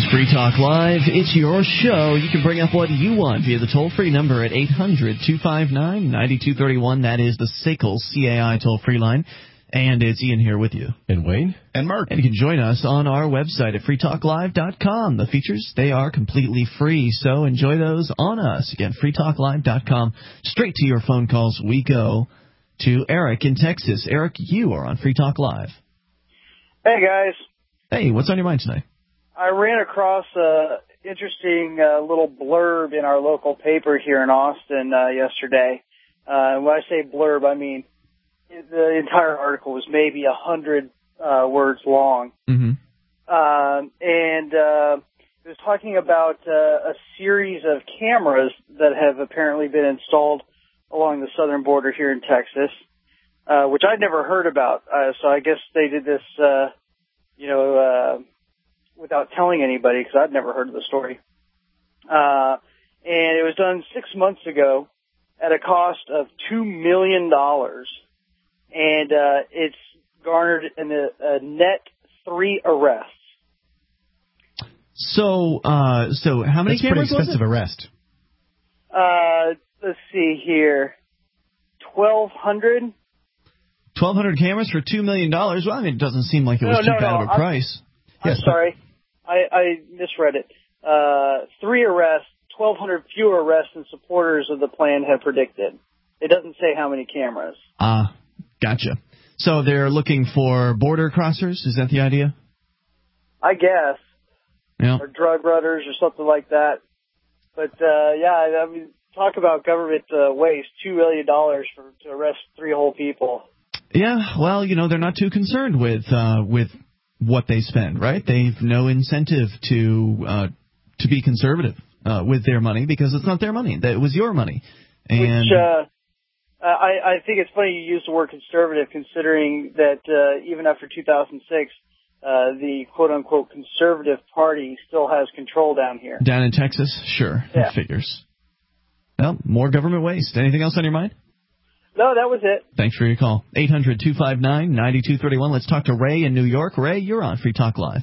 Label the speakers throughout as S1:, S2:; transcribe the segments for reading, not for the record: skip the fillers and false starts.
S1: is Free Talk Live. It's your show. You can bring up what you want via the toll-free number at 800-259-9231. That is the SACL CAI toll-free line. And it's Ian here with you.
S2: And Wayne.
S3: And Mark.
S1: And you can join us on our website at freetalklive.com. The features, they are completely free, so enjoy those on us. Again, freetalklive.com. Straight to your phone calls we go to Eric in Texas. Eric, you are on Free Talk Live.
S4: Hey, guys.
S1: Hey, what's on your mind tonight?
S4: I ran across an interesting little blurb in our local paper here in Austin yesterday. When I say blurb, I mean the entire article was maybe 100 words long.
S1: Mm-hmm.
S4: And it was talking about a series of cameras that have apparently been installed along the southern border here in Texas, which I'd never heard about. So I guess they did this, without telling anybody, because I'd never heard of the story. And it was done 6 months ago at a cost of $2 million. And it's garnered a net 3 arrests.
S1: So how many
S2: That's
S1: cameras
S2: pretty expensive arrest.
S4: Let's see here. 1,200.
S1: 1,200 cameras for $2 million? Well, I mean, it doesn't seem like it was too bad of a price.
S4: I'm sorry. I misread it. 3 arrests, 1,200 fewer arrests than supporters of the plan have predicted. It doesn't say how many cameras.
S1: Gotcha. So they're looking for border crossers? Is that the idea?
S4: I guess.
S1: Yeah.
S4: Or drug runners or something like that. But, I mean, talk about government waste, $2 million to arrest 3 whole people.
S1: Yeah, well, they're not too concerned with what they spend, right? They've no incentive to be conservative with their money because it's not their money. It was your money. And
S4: I think it's funny you use the word conservative, considering that even after 2006, the quote-unquote conservative party still has control down here.
S1: Down in Texas? Sure.
S4: Yeah.
S1: It figures. Well, more government waste. Anything else on your mind?
S4: No, that was it.
S1: Thanks for your call. 800-259-9231. Let's talk to Ray in New York. Ray, you're on Free Talk Live.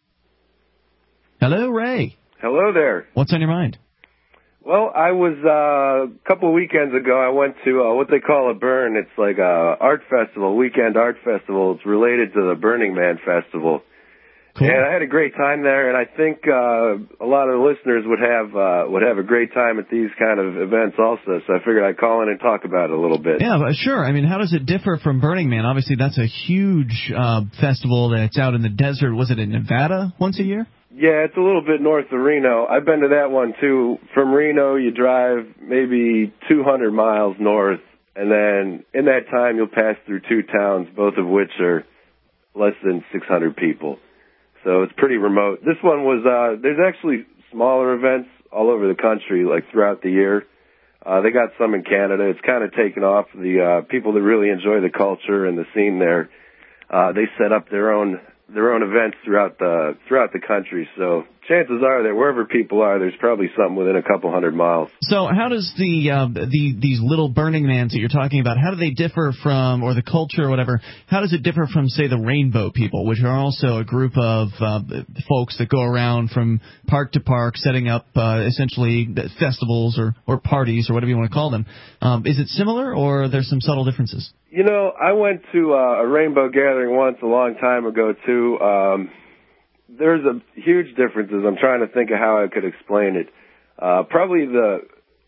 S1: Hello, Ray.
S5: Hello there.
S1: What's on your mind?
S5: Well, I was, a couple of weekends ago, I went to what they call a burn. It's like a art festival, weekend art festival. It's related to the Burning Man Festival.
S1: Cool.
S5: And I had a great time there, and I think a lot of the listeners would have a great time at these kind of events also. So I figured I'd call in and talk about it a little bit.
S1: Yeah, sure. I mean, how does it differ from Burning Man? Obviously, that's a huge festival that's out in the desert. Was it in Nevada once a year?
S5: Yeah, it's a little bit north of Reno. I've been to that one, too. From Reno, you drive maybe 200 miles north, and then in that time you'll pass through 2 towns, both of which are less than 600 people. So it's pretty remote. This one was, there's actually smaller events all over the country, like throughout the year. They got some in Canada. It's kind of taken off. The people that really enjoy the culture and the scene there, they set up their own events throughout the country. So chances are that wherever people are, there's probably something within a couple hundred miles.
S1: So how does these little Burning Mans that you're talking about, how do they differ from, or the culture or whatever, how does it differ from, say, the Rainbow People, which are also a group of folks that go around from park to park setting up essentially festivals or parties or whatever you want to call them? Is it similar, or are there some subtle differences?
S5: I went to a rainbow gathering once a long time ago, too. There's a huge differences. I'm trying to think of how I could explain it. Probably the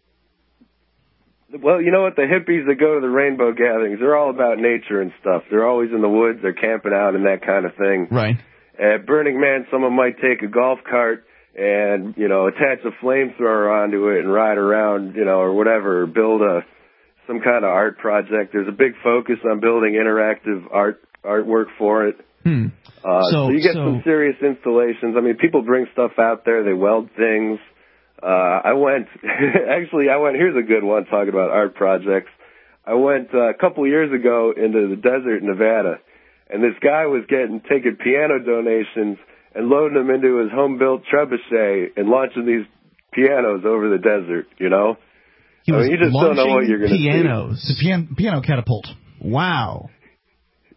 S5: hippies that go to the rainbow gatherings, they're all about nature and stuff. They're always in the woods. They're camping out and that kind of thing.
S1: Right.
S5: At Burning Man, someone might take a golf cart and, attach a flamethrower onto it and ride around, or whatever, or build some kind of art project. There's a big focus on building interactive artwork for it. So you get some serious installations. I mean, people bring stuff out there. They weld things. I went, here's a good one talking about art projects. I went a couple years ago into the desert in Nevada, and this guy was taking piano donations and loading them into his home-built trebuchet and launching these pianos over the desert,
S1: He was
S5: you just don't know what you're going to see.
S1: Pianos.
S2: The piano catapult.
S1: Wow.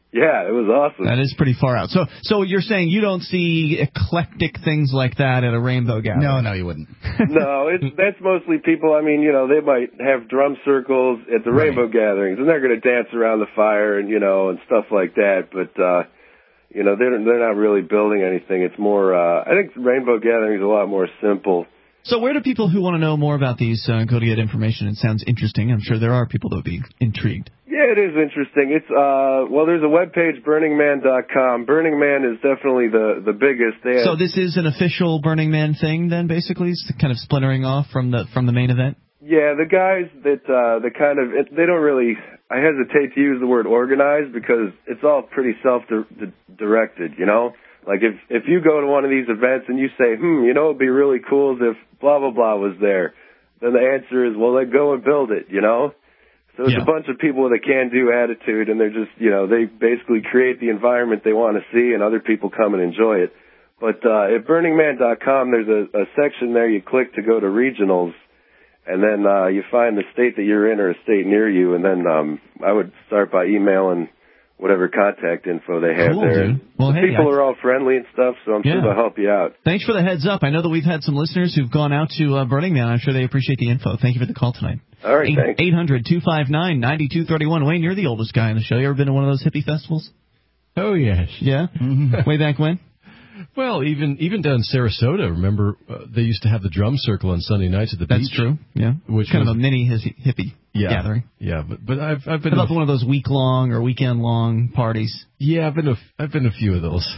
S5: Yeah, it was awesome.
S1: That is pretty far out. So you're saying you don't see eclectic things like that at a rainbow gathering?
S2: No, you wouldn't.
S5: No, that's mostly people. I mean, they might have drum circles at the rainbow gatherings, and they're going to dance around the fire and and stuff like that. But they're not really building anything. It's more. I think rainbow gathering is a lot more simple.
S1: So where do people who want to know more about these go to get information? It sounds interesting. I'm sure there are people that would be intrigued.
S5: Yeah, it is interesting. It's there's a webpage, BurningMan.com. Burning Man is definitely the biggest.
S1: So this is an official Burning Man thing, then, basically, it's kind of splintering off from the main event.
S5: Yeah, the guys that they don't really. I hesitate to use the word organized because it's all pretty self-directed. Like if you go to one of these events and you say, it'd be really cool if blah blah blah was there, then the answer is, well, then go and build it. So it's a bunch of people with a can-do attitude, and they're just, they basically create the environment they want to see, and other people come and enjoy it. But at BurningMan.com, there's a section there you click to go to regionals, and then you find the state that you're in or a state near you, and then I would start by emailing whatever contact info they have there.
S1: Dude. Well,
S5: people are all friendly and stuff, so I'm sure they'll help you out.
S1: Thanks for the heads up. I know that we've had some listeners who've gone out to Burning Man. I'm sure they appreciate the info. Thank you for the call tonight.
S5: All right, thanks.
S1: 800-259-9231. Wayne, you're the oldest guy on the show. You ever been to one of those hippie festivals?
S3: Oh, yes.
S1: Yeah? Way back when?
S3: Well, even down in Sarasota, remember, they used to have the drum circle on Sunday nights at the beach.
S1: That's true, yeah.
S3: Which
S1: kind of a mini hippie gathering.
S3: Yeah, but I've been
S1: about one of those week-long or weekend-long parties.
S3: Yeah, I've been to a few of those.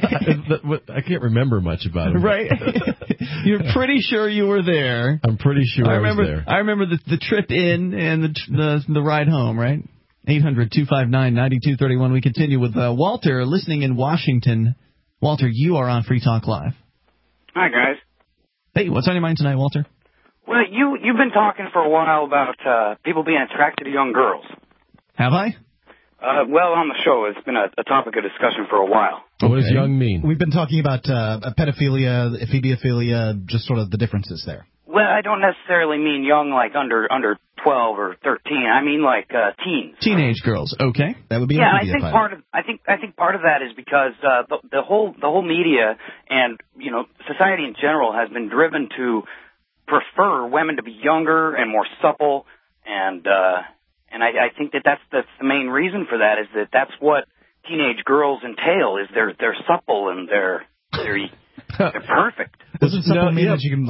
S3: I can't remember much about them.
S1: Right. You're pretty sure you were there.
S3: I'm pretty sure I was there.
S1: I remember the trip in and the ride home, right? 800-259-9231. We continue with Walter listening in Washington. Walter, you are on Free Talk Live.
S6: Hi, guys.
S1: Hey, what's on your mind tonight, Walter?
S6: Well, you've been talking for a while about people being attracted to young girls.
S1: Have I?
S6: Well, on the show, it's been a topic of discussion for a while.
S3: Okay. What does young mean?
S2: We've been talking about pedophilia, ephebophilia, just sort of the differences there.
S6: Well, I don't necessarily mean young, like under 12 or 13. I mean like teens.
S1: Teenage girls. Okay,
S2: that would be.
S6: Yeah, I think part of that is because the whole media and society in general has been driven to prefer women to be younger and more supple, and I think that's the main reason for that is that's what teenage girls entail is they're supple and they're perfect.
S2: Doesn't supple mean that you can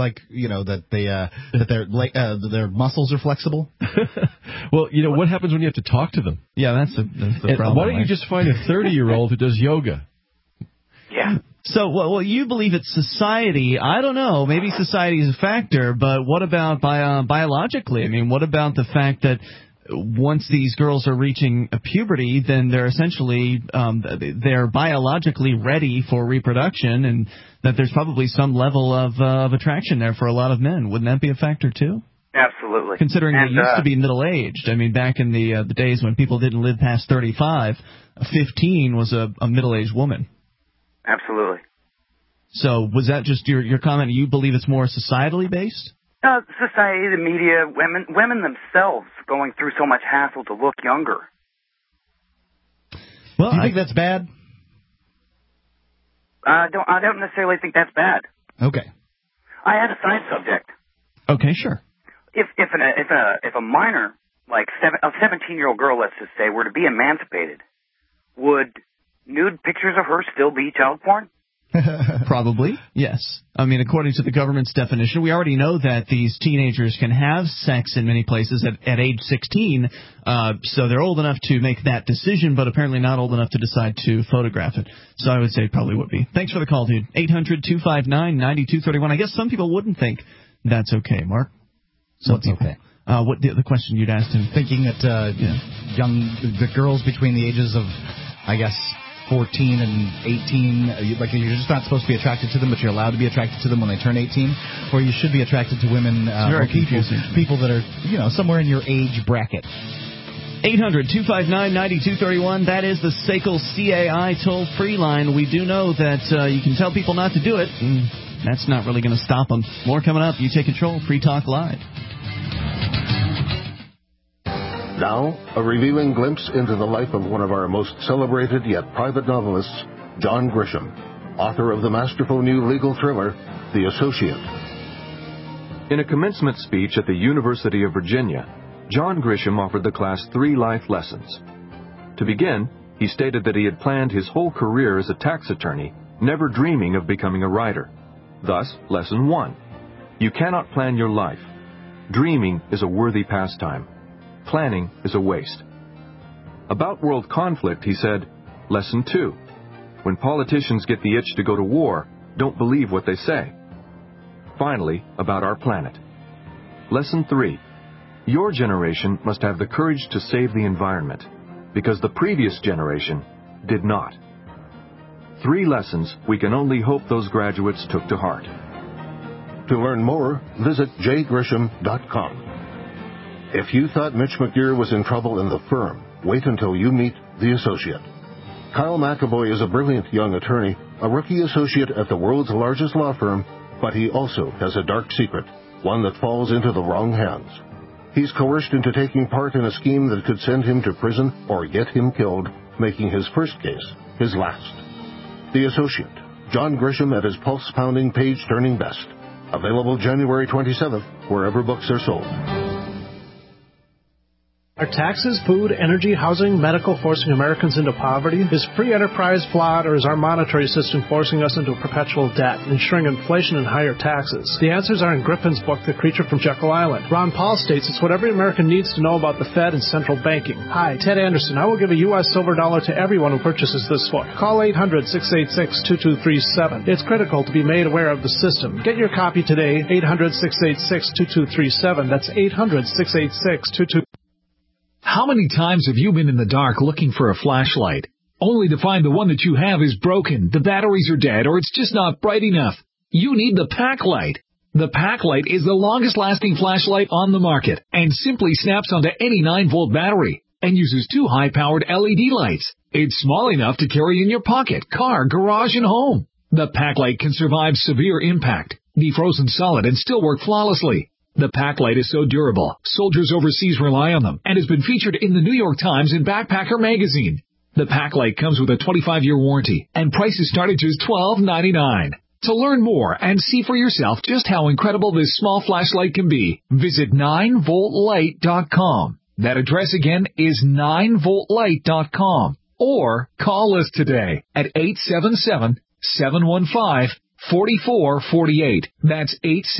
S2: that their muscles are flexible?
S3: Well, what happens when you have to talk to them?
S1: Yeah, that's the problem.
S3: Why don't you just find a 30-year-old who does yoga?
S6: Yeah.
S1: So, well, you believe it's society. I don't know. Maybe society is a factor, but what about biologically? I mean, what about the fact that once these girls are reaching puberty, then they're essentially they're biologically ready for reproduction, and that there's probably some level of attraction there for a lot of men. Wouldn't that be a factor too?
S6: Absolutely.
S1: Considering they used to be middle-aged. I mean, back in the days when people didn't live past 35, 15 was a middle-aged woman.
S6: Absolutely.
S1: So was that just your comment? You believe it's more societally based?
S6: Society, the media, women themselves going through so much hassle to look younger.
S2: Well, do you think that's bad?
S6: I don't necessarily think that's bad.
S2: Okay.
S6: I had a side subject.
S1: Okay, sure.
S6: If a minor, like a 17-year-old girl, let's just say, were to be emancipated, would nude pictures of her still be child porn?
S1: Probably, yes. I mean, according to the government's definition, we already know that these teenagers can have sex in many places at age 16, so they're old enough to make that decision, but apparently not old enough to decide to photograph it. So I would say it probably would be. Thanks for the call, dude. 800-259-9231. I guess some people wouldn't think that's okay, Mark.
S2: What's okay?
S1: What the question you'd asked him?
S2: Thinking that the girls between the ages of, I guess, 14 and 18, like you're just not supposed to be attracted to them, but you're allowed to be attracted to them when they turn 18, or you should be attracted to women or people that are, somewhere in your age bracket.
S1: 800-259-9231. That is the SACL CAI toll-free line. We do know that you can tell people not to do it, and that's not really going to stop them. More coming up. You take control. Free Talk Live.
S7: Now, a revealing glimpse into the life of one of our most celebrated yet private novelists, John Grisham, author of the masterful new legal thriller, The Associate.
S8: In a commencement speech at the University of Virginia, John Grisham offered the class 3 life lessons. To begin, he stated that he had planned his whole career as a tax attorney, never dreaming of becoming a writer. Thus, Lesson 1. You cannot plan your life. Dreaming is a worthy pastime. Planning is a waste. About world conflict, he said, Lesson 2. When politicians get the itch to go to war, don't believe what they say. Finally, about our planet. Lesson 3. Your generation must have the courage to save the environment, because the previous generation did not. 3 lessons we can only hope those graduates took to heart.
S7: To learn more, visit jgrisham.com. If you thought Mitch McGear was in trouble in the firm, wait until you meet the associate. Kyle McAvoy is a brilliant young attorney, a rookie associate at the world's largest law firm, but he also has a dark secret, one that falls into the wrong hands. He's coerced into taking part in a scheme that could send him to prison or get him killed, making his first case his last. The Associate, John Grisham at his pulse-pounding, page-turning best. Available January 27th, wherever books are sold.
S9: Are taxes, food, energy, housing, medical forcing Americans into poverty? Is free enterprise flawed, or is our monetary system forcing us into perpetual debt, ensuring inflation and higher taxes? The answers are in Griffin's book, The Creature from Jekyll Island. Ron Paul states it's what every American needs to know about the Fed and central banking. Hi, Ted Anderson. I will give a U.S. silver dollar to everyone who purchases this book. Call 800-686-2237. It's critical to be made aware of the system. Get your copy today, 800-686-2237. That's 800-686-2237.
S10: How many times have you been in the dark looking for a flashlight, only to find the one that you have is broken, the batteries are dead, or it's just not bright enough? You need the Packlight. The Packlight is the longest-lasting flashlight on the market and simply snaps onto any 9-volt battery and uses 2 high-powered LED lights. It's small enough to carry in your pocket, car, garage, and home. The Packlight can survive severe impact, be frozen solid, and still work flawlessly. The Packlight is so durable, soldiers overseas rely on them, and has been featured in the New York Times and Backpacker magazine. The Packlight comes with a 25-year warranty, and prices start at just $12.99. To learn more and see for yourself just how incredible this small flashlight can be, visit 9voltlight.com. That address again is 9voltlight.com. Or call us today at 877-715-4448. That's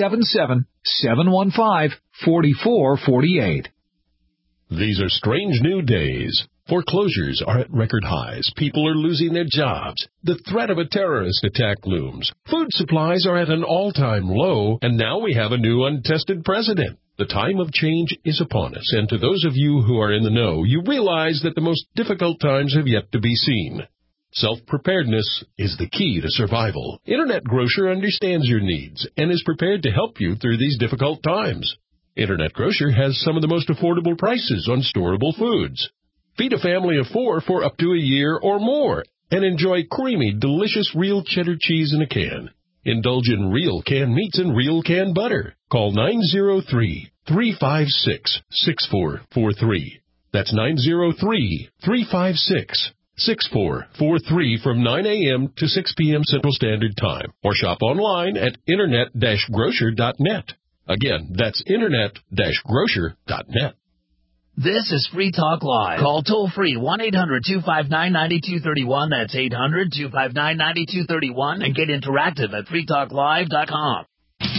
S10: 877-715-4448.
S11: These are strange new days. Foreclosures are at record highs. People are losing their jobs. The threat of a terrorist attack looms. Food supplies are at an all-time low, and now we have a new untested president. The time of change is upon us, and to those of you who are in the know, you realize that the most difficult times have yet to be seen. Self-preparedness is the key to survival. Internet Grocer understands your needs and is prepared to help you through these difficult times. Internet Grocer has some of the most affordable prices on storable foods. Feed a family of 4 for up to a year or more and enjoy creamy, delicious real cheddar cheese in a can. Indulge in real canned meats and real canned butter. Call 903-356-6443. That's 903-356-6443 from 9 a.m. to 6 p.m. Central Standard Time. Or shop online at internet-grocer.net. Again, that's internet-grocer.net.
S12: This is Free Talk Live. Call toll-free 1-800-259-9231. That's 800-259-9231. And get interactive at freetalklive.com.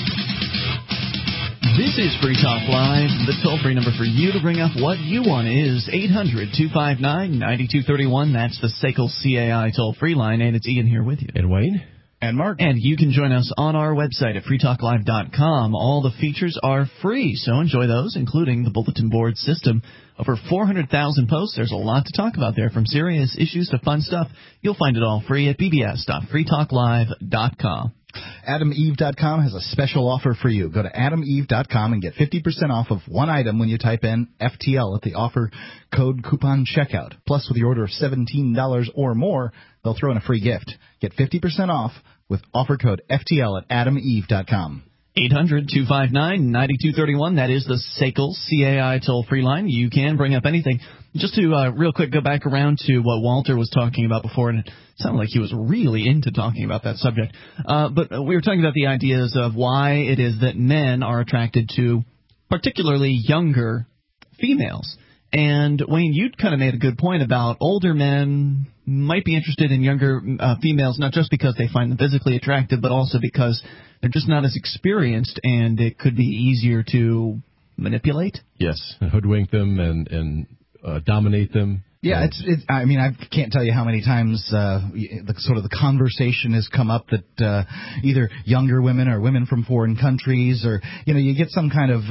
S1: This is Free Talk Live. The toll-free number for you to bring up what you want is 800-259-9231. That's the SACL CAI toll-free line. And it's Ian here with you.
S3: And Wayne.
S2: And Mark.
S1: And you can join us on our website at freetalklive.com. All the features are free, so enjoy those, including the bulletin board system. Over 400,000 posts. There's a lot to talk about there, from serious issues to fun stuff. You'll find it all free at bbs.freetalklive.com.
S2: AdamEve.com has a special offer for you. Go to AdamEve.com and get 50% off of one item when you type in FTL at the offer code coupon checkout. Plus, with your order of $17 or more, they'll throw in a free gift. Get 50% off with offer code FTL at AdamEve.com.
S1: 800-259-9231. That is the SACL CAI toll-free line. You can bring up anything. Just to real quick go back around to what Walter was talking about before, and it sounded like he was really into talking about that subject. But we were talking about the ideas of why it is that men are attracted to particularly younger females. And, Wayne, you kind of made a good point about older men might be interested in younger females, not just because they find them physically attractive, but also because they're just not as experienced, and it could be easier to manipulate.
S3: Yes, hoodwink them and dominate them.
S2: Yeah, I mean, I can't tell you how many times the conversation has come up that either younger women or women from foreign countries, or you get some kind of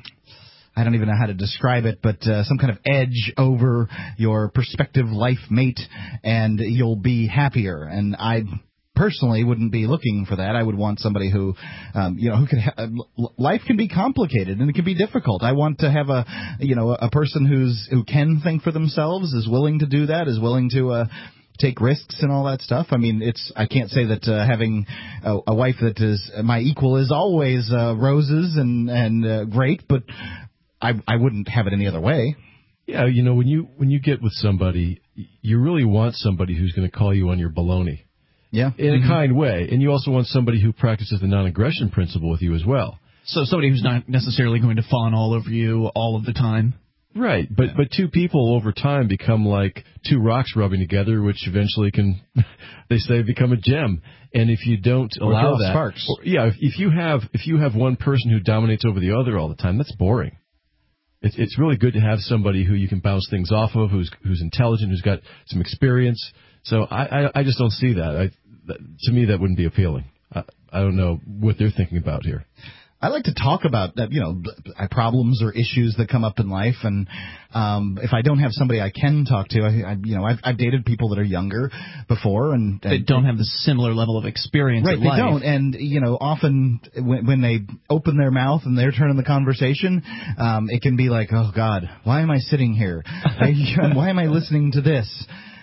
S2: I don't even know how to describe it, but some kind of edge over your prospective life mate, and you'll be happier. And I personally wouldn't be looking for that. I would want somebody who, who can. Life can be complicated and it can be difficult. I want to have a person who can think for themselves, is willing to do that, is willing to take risks and all that stuff. I mean, I can't say that having a wife that is my equal is always roses and great, but I wouldn't have it any other way.
S3: Yeah, when you get with somebody, you really want somebody who's going to call you on your baloney.
S2: Yeah.
S3: In a kind way. And you also want somebody who practices the non-aggression principle with you as well.
S1: So somebody who's not necessarily going to fawn all over you all of the time.
S3: Right. But two people over time become like two rocks rubbing together, which eventually can, they say, become a gem. And if you don't allow that.
S2: Sparks.
S3: If you have one person who dominates over the other all the time, that's boring. It's really good to have somebody who you can bounce things off of, who's intelligent, who's got some experience. So I just don't see that. To me, that wouldn't be appealing. I don't know what they're thinking about here.
S2: I like to talk about problems or issues that come up in life, and if I don't have somebody I can talk to, I've dated people that are younger before, and
S1: they don't have the similar level of experience.
S2: Right,
S1: in
S2: they
S1: life.
S2: don't, and often when they open their mouth and they're turning the conversation, it can be like, oh God, why am I sitting here? Why am I listening to this?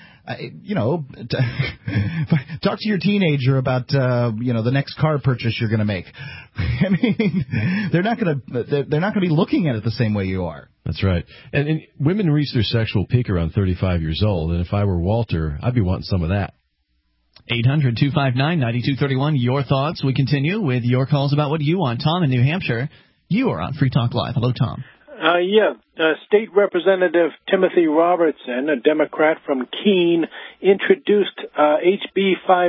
S2: Talk to your teenager about the next car purchase you're going to make. I mean, they're not going to be looking at it the same way you are.
S3: That's right. And women reach their sexual peak around 35 years old, and if I were Walter, I'd be wanting some of that.
S1: 800-259-9231. Your thoughts. We continue with your calls about what you want. Tom in New Hampshire, you are on Free Talk Live. Hello, Tom.
S9: State Representative Timothy Robertson, a Democrat from Keene, introduced HB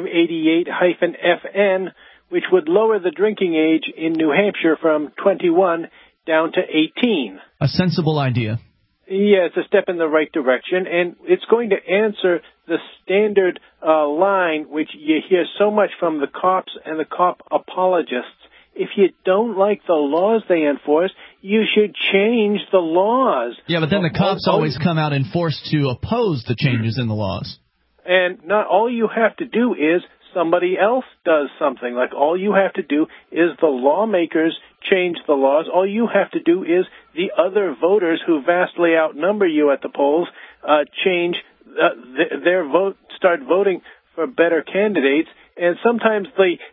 S9: 588-FN, which would lower the drinking age in New Hampshire from 21 down to 18.
S1: A sensible idea.
S9: Yeah, it's a step in the right direction, and it's going to answer the standard line which you hear so much from the cops and the cop apologists. If you don't like the laws they enforce, you should change the laws.
S1: Yeah, but then the cops always come out and forced to oppose the changes in the laws.
S9: And not all you have to do is somebody else does something. Like all you have to do is the lawmakers change the laws. All you have to do is the other voters who vastly outnumber you at the polls change their vote, start voting for better candidates. And sometimes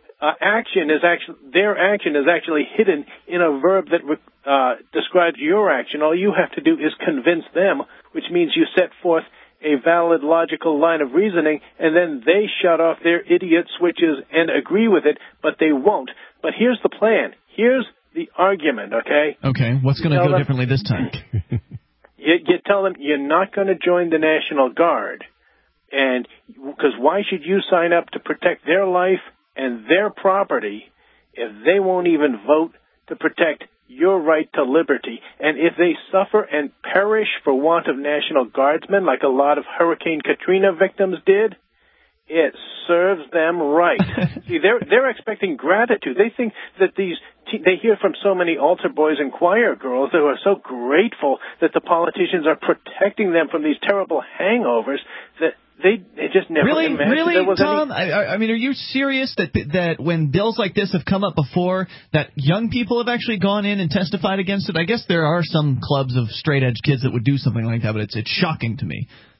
S9: their action is actually hidden in a verb that describes your action. All you have to do is convince them, which means you set forth a valid, logical line of reasoning, and then they shut off their idiot switches and agree with it, but they won't. But here's the plan. Here's the argument, okay?
S1: Okay, what's going to go differently this time?
S9: You tell them you're not going to join the National Guard, and because why should you sign up to protect their life and their property if they won't even vote to protect your right to liberty? And if they suffer and perish for want of National Guardsmen, like a lot of Hurricane Katrina victims did, it serves them right. See, they're expecting gratitude. They think that they hear from so many altar boys and choir girls who are so grateful that the politicians are protecting them from these terrible hangovers that they just never imagined there was
S1: Tom?
S9: any...
S1: I mean, are you serious that when bills like this have come up before, that young people have actually gone in and testified against it? I guess there are some clubs of straight-edge kids that would do something like that, but it's shocking to me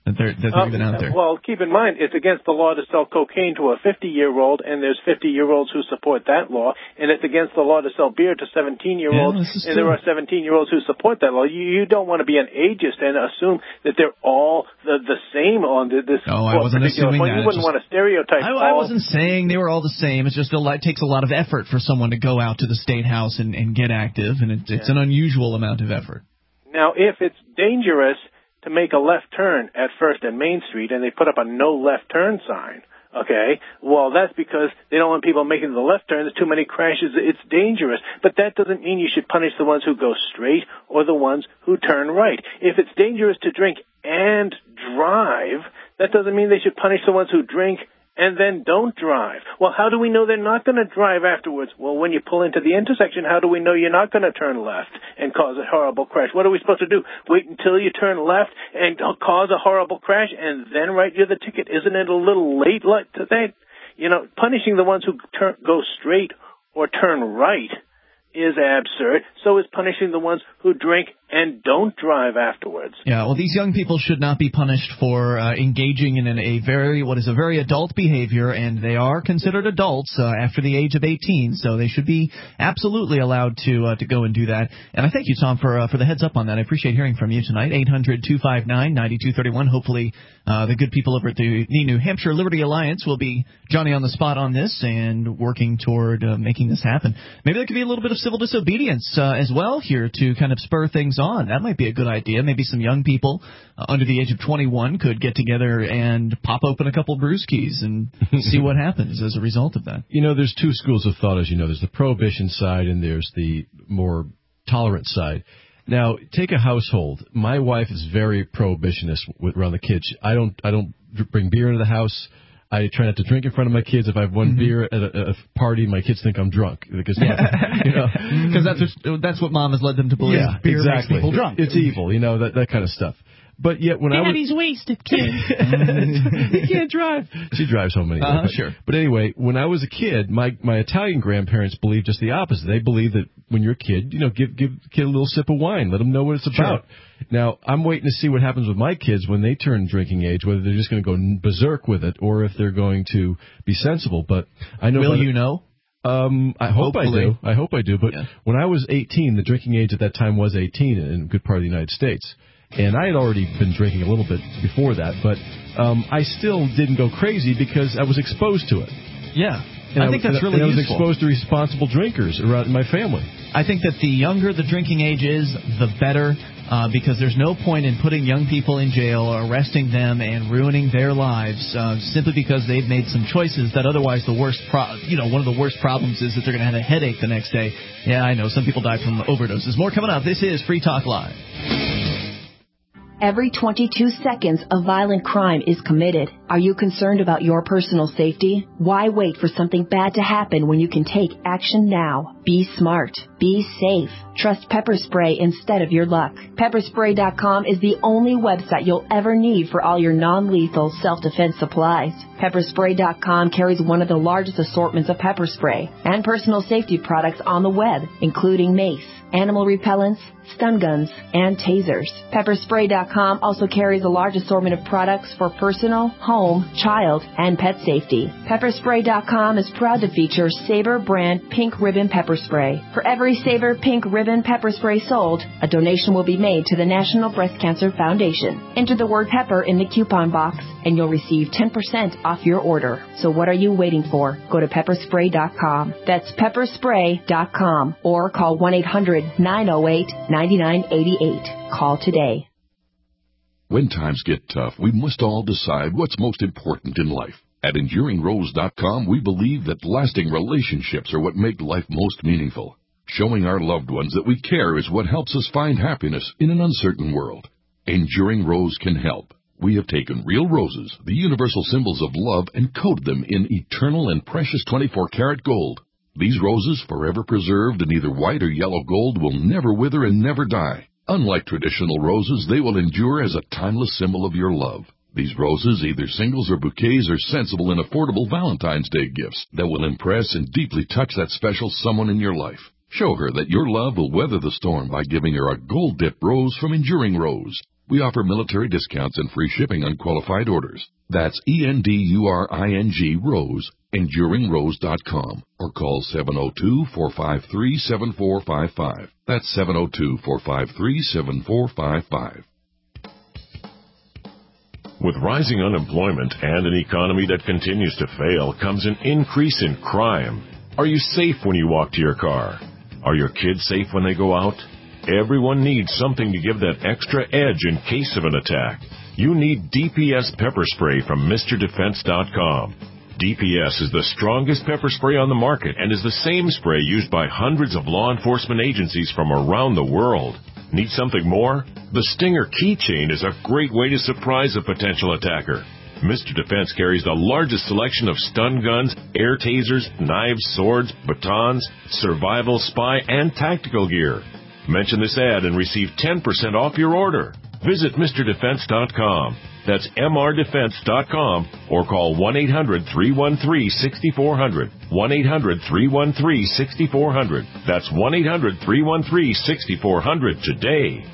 S1: that they're even out there.
S13: Well, keep in mind, it's against the law to sell cocaine to a 50-year-old, and there's 50-year-olds who support that law, and it's against the law to sell beer to 17-year-olds, and there are 17-year-olds who support that law. You don't want to be an ageist and assume that they're all the same on this.
S1: No, I wasn't assuming that.
S13: You wouldn't want to stereotype.
S1: I wasn't saying they were all the same. It's just it takes a lot of effort for someone to go out to the State House and get active, and it's an unusual amount of effort.
S13: Now, if it's dangerous to make a left turn at First and Main Street, and they put up a no left turn sign, okay, well, that's because they don't want people making the left turn. There's too many crashes. It's dangerous. But that doesn't mean you should punish the ones who go straight or the ones who turn right. If it's dangerous to drink and drive, that doesn't mean they should punish the ones who drink and then don't drive. Well, how do we know they're not going to drive afterwards? Well, when you pull into the intersection, how do we know you're not going to turn left and cause a horrible crash? What are we supposed to do? Wait until you turn left and cause a horrible crash and then write you the ticket? Isn't it a little late to that? You know, punishing the ones who go straight or turn right is absurd. So is punishing the ones who drink and don't drive afterwards.
S1: Yeah, well, these young people should not be punished for engaging in a very adult behavior, and they are considered adults after the age of 18, so they should be absolutely allowed to go and do that. And I thank you, Tom, for the heads up on that. I appreciate hearing from you tonight. 800-259-9231. Hopefully the good people over at the New Hampshire Liberty Alliance will be Johnny on the spot on this and working toward making this happen. Maybe there could be a little bit of civil disobedience as well here to kind of spur things on. That might be a good idea. Maybe some young people under the age of 21 could get together and pop open a couple brewskis and see what happens as a result of that.
S3: You know, there's two schools of thought, as you know. There's the prohibition side and there's the more tolerant side. Now, take a household. My wife is very prohibitionist around the kids. I don't bring beer into the house. I try not to drink in front of my kids. If I have one beer at a party, my kids think I'm drunk because
S1: that's what mom has led them to believe.
S3: Yeah,
S1: beer
S3: exactly.
S1: makes people drunk.
S3: It's evil, that kind of stuff. But yet when
S12: Daddy's wasted, kid.
S3: He can't drive. She drives home anyway.
S1: Sure.
S3: But anyway, when I was a kid, my Italian grandparents believed just the opposite. They believe that when you're a kid, give the kid a little sip of wine, let them know what it's about. Sure. Now, I'm waiting to see what happens with my kids when they turn drinking age, whether they're just going to go berserk with it or if they're going to be sensible. But I know.
S1: Will you know?
S3: I hope
S1: Hopefully.
S3: I do. But when I was 18, the drinking age at that time was 18 in a good part of the United States. And I had already been drinking a little bit before that, but I still didn't go crazy because I was exposed to it.
S1: Yeah. I think that's really
S3: useful. I was
S1: useful.
S3: exposed to responsible drinkers around my family.
S1: I think that the younger the drinking age is, the better, because there's no point in putting young people in jail or arresting them and ruining their lives simply because they've made some choices that otherwise one of the worst problems is that they're going to have a headache the next day. Yeah, I know. Some people die from overdoses. More coming up. This is Free Talk Live.
S14: Every 22 seconds, a violent crime is committed. Are you concerned about your personal safety? Why wait for something bad to happen when you can take action now? Be smart. Be safe. Trust Pepper Spray instead of your luck. Pepperspray.com is the only website you'll ever need for all your non-lethal self-defense supplies. Pepperspray.com carries one of the largest assortments of pepper spray and personal safety products on the web, including mace, animal repellents, stun guns, and tasers. Pepperspray.com also carries a large assortment of products for personal, home, child, and pet safety. Pepperspray.com is proud to feature Sabre brand Pink Ribbon Pepper Spray. For every Sabre Pink Ribbon Pepper Spray sold, a donation will be made to the National Breast Cancer Foundation. Enter the word pepper in the coupon box, and you'll receive 10% off your order. So what are you waiting for? Go to pepperspray.com. That's pepperspray.com or call 1-800-908-9988. Call today.
S15: When times get tough, we must all decide what's most important in life. At EnduringRose.com, we believe that lasting relationships are what make life most meaningful. Showing our loved ones that we care is what helps us find happiness in an uncertain world. Enduring Rose can help. We have taken real roses, the universal symbols of love, and coated them in eternal and precious 24-karat gold. These roses, forever preserved in either white or yellow gold, will never wither and never die. Unlike traditional roses, they will endure as a timeless symbol of your love. These roses, either singles or bouquets, are sensible and affordable Valentine's Day gifts that will impress and deeply touch that special someone in your life. Show her that your love will weather the storm by giving her a gold-dipped rose from Enduring Rose. We offer military discounts and free shipping on qualified orders. That's ENDURING Rose, EnduringRose.com, or call 702-453-7455. That's 702-453-7455.
S11: With rising unemployment and an economy that continues to fail comes an increase in crime. Are you safe when you walk to your car? Are your kids safe when they go out? Everyone needs something to give that extra edge in case of an attack. You need DPS pepper spray from MrDefense.com. DPS is the strongest pepper spray on the market and is the same spray used by hundreds of law enforcement agencies from around the world. Need something more? The Stinger keychain is a great way to surprise a potential attacker. Mr. Defense carries the largest selection of stun guns, air tasers, knives, swords, batons, survival, spy, and tactical gear. Mention this ad and receive 10% off your order. Visit MrDefense.com. That's MRDefense.com or call 1-800-313-6400. 1-800-313-6400. That's 1-800-313-6400 today.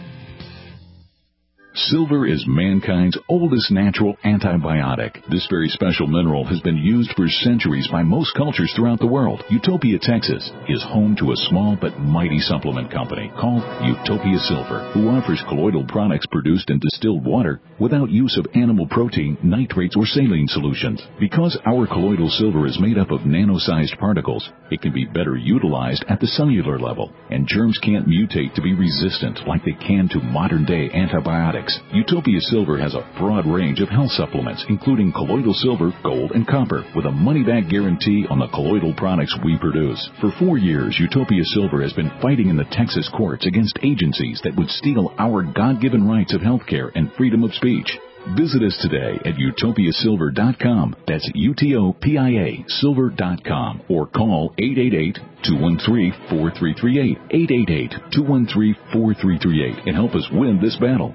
S16: Silver is mankind's oldest natural antibiotic. This very special mineral has been used for centuries by most cultures throughout the world. Utopia, Texas is home to a small but mighty supplement company called Utopia Silver, who offers colloidal products produced in distilled water without use of animal protein, nitrates, or saline solutions. Because our colloidal silver is made up of nano-sized particles, it can be better utilized at the cellular level, and germs can't mutate to be resistant like they can to modern-day antibiotics. Utopia Silver has a broad range of health supplements, including colloidal silver, gold, and copper, with a money-back guarantee on the colloidal products we produce. For 4 years, Utopia Silver has been fighting in the Texas courts against agencies that would steal our God-given rights of health care and freedom of speech. Visit us today at utopiasilver.com. That's UTOPIA silver.com, or call 888-213-4338, 888-213-4338, and help us win this battle.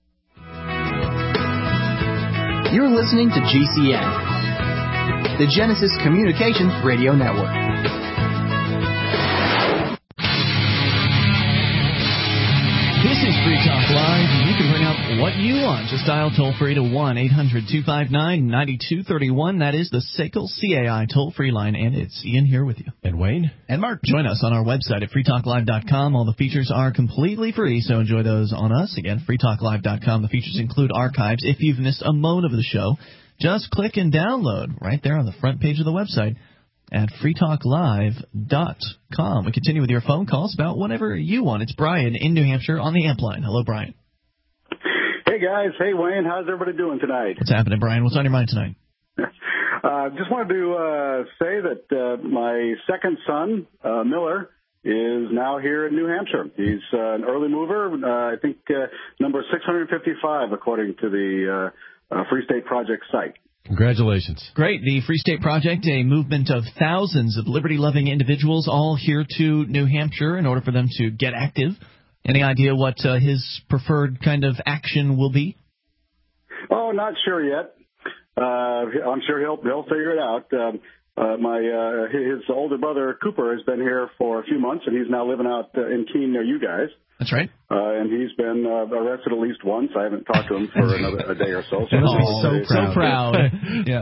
S17: You're listening to GCN, the Genesis Communications Radio Network.
S1: This is Free Talk Live. You can bring up what you want. Just dial toll-free to 1-800-259-9231. That is the SACL CAI toll-free line, and it's Ian here with you.
S3: And Wayne.
S1: And Mark. Join us on our website at freetalklive.com. All the features are completely free, so enjoy those on us. Again, freetalklive.com. The features include archives. If you've missed a moment of the show, just click and download right there on the front page of the website at freetalklive.com. We continue with your phone calls about whatever you want. It's Brian in New Hampshire on the amp line. Hello, Brian.
S18: Hey, guys. Hey, Wayne. How's everybody doing tonight?
S1: What's happening, Brian? What's on your mind tonight?
S18: Just wanted to say that my second son, Miller, is now here in New Hampshire. He's an early mover, I think number 655, according to the Free State Project site.
S3: Congratulations.
S1: Great. The Free State Project, a movement of thousands of liberty-loving individuals all here to New Hampshire in order for them to get active. Any idea what his preferred kind of action will be?
S18: Oh, not sure yet. I'm sure he'll figure it out. His older brother, Cooper, has been here for a few months, and he's now living out in Keene near you guys.
S1: That's right.
S18: And he's been arrested at least once. I haven't talked to him for a day or so.
S1: So proud. Yeah.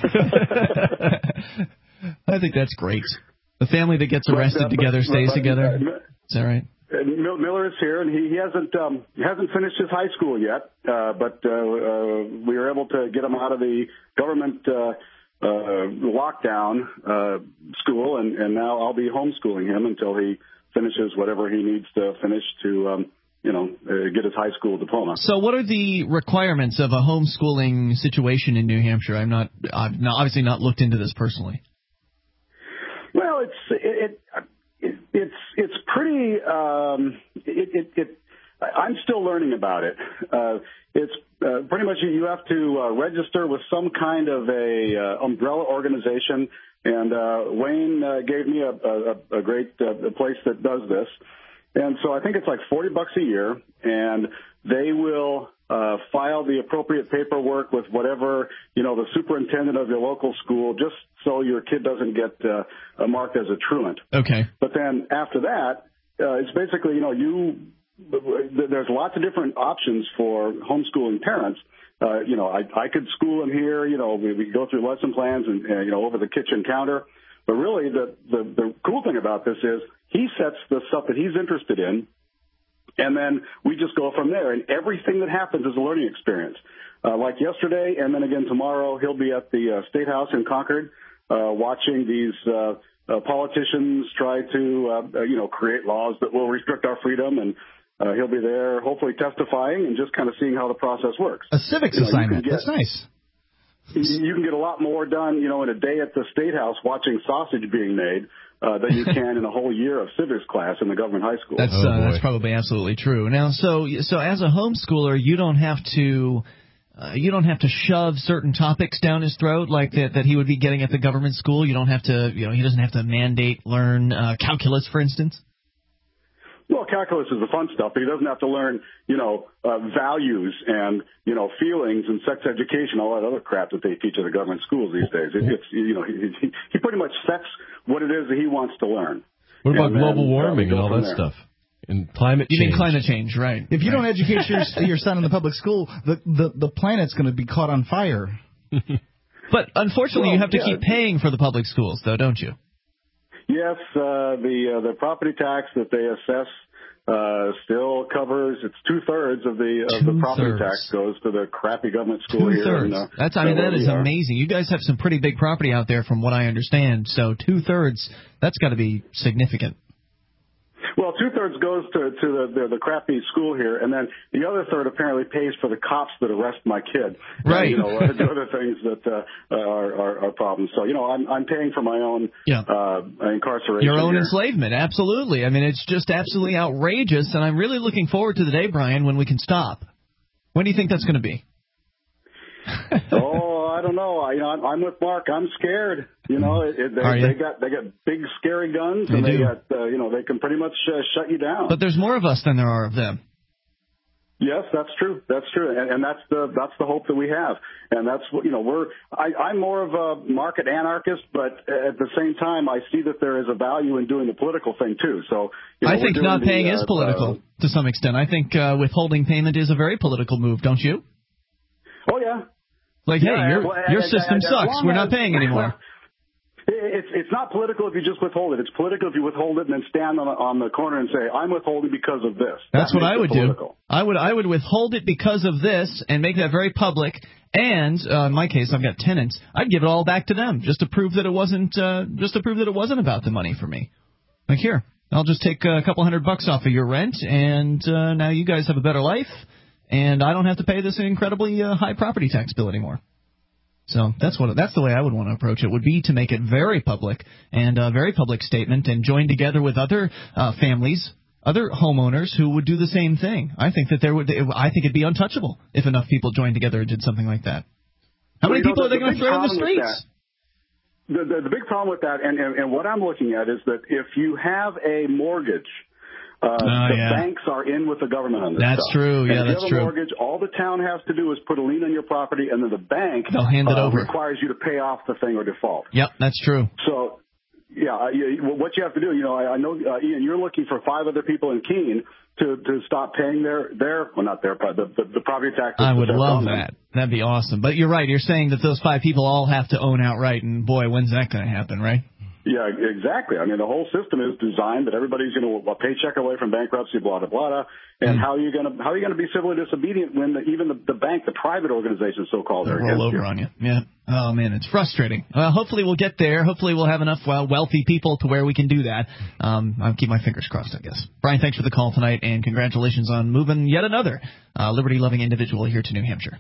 S1: I think that's great. The family that gets arrested together stays together. Is that right?
S18: Miller is here, and he hasn't finished his high school yet. But we were able to get him out of the government lockdown school, and now I'll be homeschooling him until he finishes whatever he needs to finish to, get his high school diploma.
S1: So what are the requirements of a homeschooling situation in New Hampshire? I've obviously not looked into this personally.
S18: Well, it's pretty. I'm still learning about it. It's pretty much you have to register with some kind of a umbrella organization. And Wayne gave me a great place that does this. And so I think it's like $40 a year, and they will file the appropriate paperwork with whatever, the superintendent of your local school, just so your kid doesn't get marked as a truant.
S1: Okay.
S18: But then after that, it's basically, you there's lots of different options for homeschooling parents. I could school him here. We could go through lesson plans and over the kitchen counter. But really, the cool thing about this is he sets the stuff that he's interested in, and then we just go from there. And everything that happens is a learning experience. Like yesterday, and then again tomorrow, he'll be at the State House in Concord, watching these politicians try to create laws that will restrict our freedom, and he'll be there hopefully testifying and just kind of seeing how the process works.
S2: A civics assignment. That's nice.
S18: You can get a lot more done, in a day at the State House watching sausage being made than you can in a whole year of civics class in the government high school.
S1: That's probably absolutely true. Now, so as a homeschooler, you don't have to shove certain topics down his throat like that he would be getting at the government school. You don't have to, he doesn't have to learn calculus, for instance.
S18: Well, calculus is the fun stuff, but he doesn't have to learn, values and, feelings and sex education, all that other crap that they teach at the government schools these days. He pretty much sets what it is that he wants to learn.
S3: What about global warming and all that stuff? And climate change.
S1: You mean climate change, right.
S2: If you don't educate your son in the public school, the planet's going to be caught on fire.
S1: But unfortunately, you have to keep paying for the public schools, though, don't you?
S18: Yes, the property tax that they assess still covers. It's 2/3 of the property tax goes to the crappy government school here.
S1: That is amazing. You guys have some pretty big property out there, from what I understand. So 2/3, that's got to be significant.
S18: Well, 2/3 goes to the crappy school here, and then the other third apparently pays for the cops that arrest my kid.
S1: Right.
S18: Do other things that are problems. So I'm paying for my own incarceration.
S1: Your own
S18: here.
S1: enslavement, absolutely. I mean, it's just absolutely outrageous, and I'm really looking forward to the day, Brian, when we can stop. When do you think that's going to be?
S18: I don't know. I'm with Mark. I'm scared. They got big scary guns, and they got they can pretty much shut you down.
S1: But there's more of us than there are of them.
S18: Yes, that's true. That's true, and that's the hope that we have, and that's what I'm more of a market anarchist, but at the same time, I see that there is a value in doing the political thing too. So
S1: I think not paying is political to some extent. I think withholding payment is a very political move, don't you?
S18: Oh yeah.
S1: Like, hey, your system sucks. We're not paying anymore.
S18: It's not political if you just withhold it. It's political if you withhold it and then stand on the corner and say, I'm withholding because of this.
S1: That's what I would do. I would withhold it because of this and make that very public. And in my case, I've got tenants. I'd give it all back to them just to prove that it wasn't about the money for me. Like, here, I'll just take a couple $100 off of your rent, and now you guys have a better life. And I don't have to pay this incredibly high property tax bill anymore. So that's the way I would want to approach it, would be to make it very public and a very public statement and join together with other families, other homeowners who would do the same thing. I think that I think it'd be untouchable if enough people joined together and did something like that. How many people are they going to throw in the streets?
S18: The big problem with that, and what I'm looking at, is that if you have a mortgage, banks are in with the government on this
S1: That's
S18: stuff.
S1: true.
S18: And
S1: yeah,
S18: if
S1: that's
S18: you have
S1: true.
S18: a mortgage, all the town has to do is put a lien on your property, and then the bank
S1: they'll hand it over.
S18: Requires you to pay off the thing or default.
S1: Yep, that's true.
S18: So, what you have to do, I know, Ian, you're looking for 5 other people in Keene to stop paying the property taxes.
S1: I would love that. That'd be awesome. But you're right. You're saying that those 5 people all have to own outright, and boy, when's that going to happen, right?
S18: Yeah, exactly. I mean, the whole system is designed that everybody's a paycheck away from bankruptcy, blah, blah, blah. And how are you going to be civilly disobedient when even the bank, the private organization, so-called, are
S1: roll over on you? Yeah. Oh man, it's frustrating. Hopefully we'll get there. Hopefully we'll have enough wealthy people to where we can do that. I'll keep my fingers crossed, I guess. Brian, thanks for the call tonight, and congratulations on moving yet another liberty-loving individual here to New Hampshire.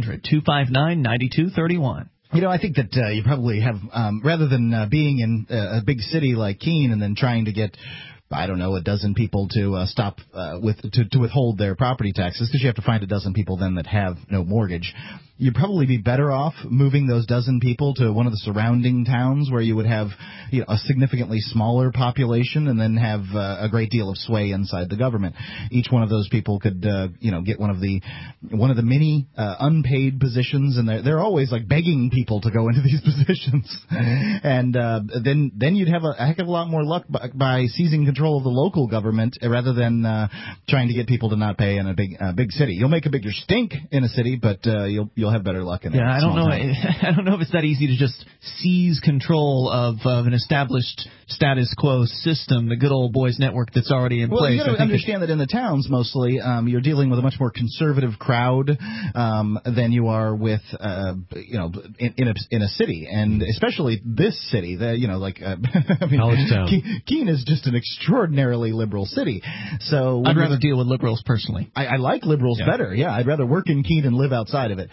S1: 800-259-9231.
S2: I think that you probably have, rather than being in a big city like Keene and then trying to get, I don't know, a dozen people to to withhold their property taxes, because you have to find a dozen people then that have no mortgage. you'd probably be better off moving those dozen people to one of the surrounding towns where you would have a significantly smaller population and then have a great deal of sway inside the government. Each one of those people could get one of the many unpaid positions, and they're always like begging people to go into these positions. And then you'd have a heck of a lot more luck by seizing control of the local government rather than trying to get people to not pay in a big city. You'll make a bigger stink in a city, but you'll have better luck in
S1: I don't know. I don't know if it's that easy to just seize control of an established status quo system, the good old boys network that's already in place.
S2: Well, you got to understand that in the towns, mostly, you're dealing with a much more conservative crowd than you are with, in a city, and especially this city.
S3: College Town.
S2: Keene is just an extraordinarily liberal city. So
S1: I'd rather deal with liberals personally.
S2: I like liberals better. Yeah, I'd rather work in Keene and live outside of it.